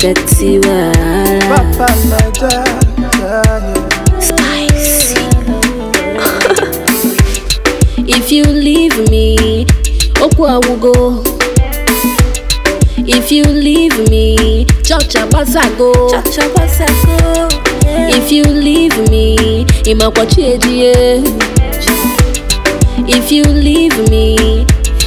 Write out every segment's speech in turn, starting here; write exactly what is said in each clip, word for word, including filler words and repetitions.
Betty Papa Naja, Spicy. If you leave me, Okwa will go. If you leave me, Chacha Basago. Chacha Basago. If you leave me, Imakwachi. If you leave me,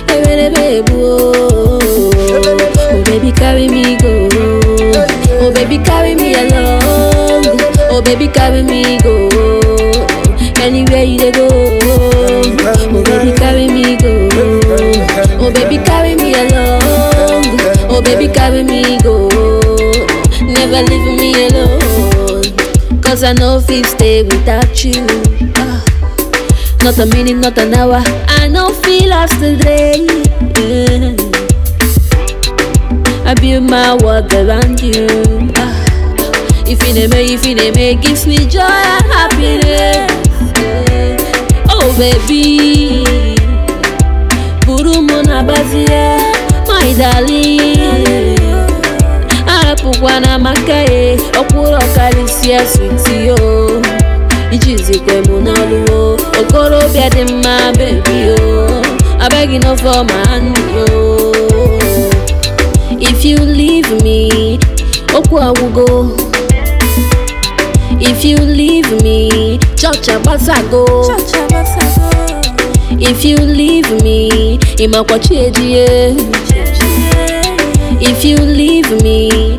oh baby carry me go. Oh baby carry me along. Oh baby carry me go. Anywhere you dey go. Oh baby carry me go. Oh baby carry me along. Oh baby carry me go. Never leave me alone. Cause I know if stay without you. Ah. Not a minute, not an hour. I know feel lost today. Yeah. I build my world around you. Ah. If you name me, if you name me, gives me joy and happiness. Yeah. Oh baby, Burumona Bazia, my darling. Arapukwana makae, Okuro Kalisia sweetie yo. Ichizikwe munaluo, Okoro biade my baby yo. I beg you no for my hand yo. If you leave me, Okwa will go. If you leave me, Chacha Basago. Chacha Basago. If you leave me, Imakwachi. If you leave me,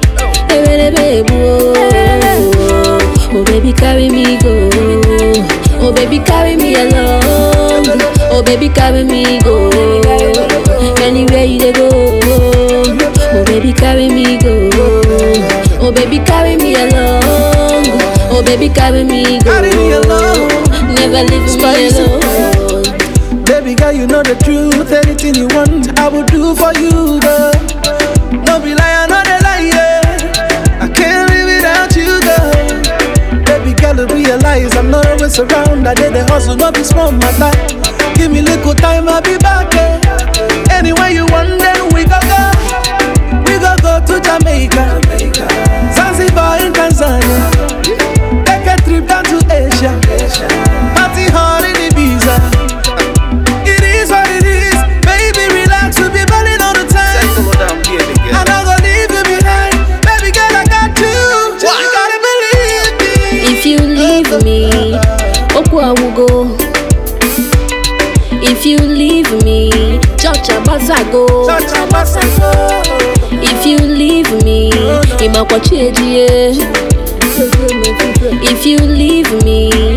oh baby carry me go. Oh baby carry me along. Oh baby carry me go. Anywhere you dey go. Oh baby carry me go. Oh baby carry me along. Oh baby carry me go. Never leave me alone. Baby girl, you know the truth. Anything you want, I will do for you, girl. No be lie, no dey lie, yeah. I can't live without you, girl. Baby girl, realize I'm not always around. I did the hustle, not be small matter. Give me little time, I'll be back, yeah. Anywhere you want, then we go go. We go go to Jamaica, Zanzibar in Tanzania. Take a trip down to Asia, party hard in Ibiza. It is what it is, baby. Relax, we'll be balling all the time. I'm not gonna leave you behind, baby girl. I got you. Just you gotta believe me. If you leave me, Okwa will go. If you leave me, Chacha Basago. Chacha Basago. If you leave me, Imakwachi. If you leave me,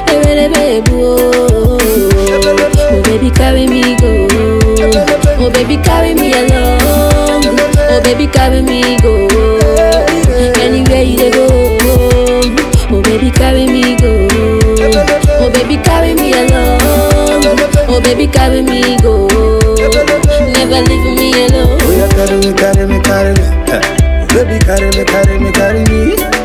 oh baby carry me go. Oh baby carry me along. Oh baby carry me go. Anywhere you dey go. Oh baby carry me go. Oh baby carry me along. Oh baby carry me go. Never leave me alone. Oh yeah, carry me, carry me, carry me. Baby carry me, carry me, carry me.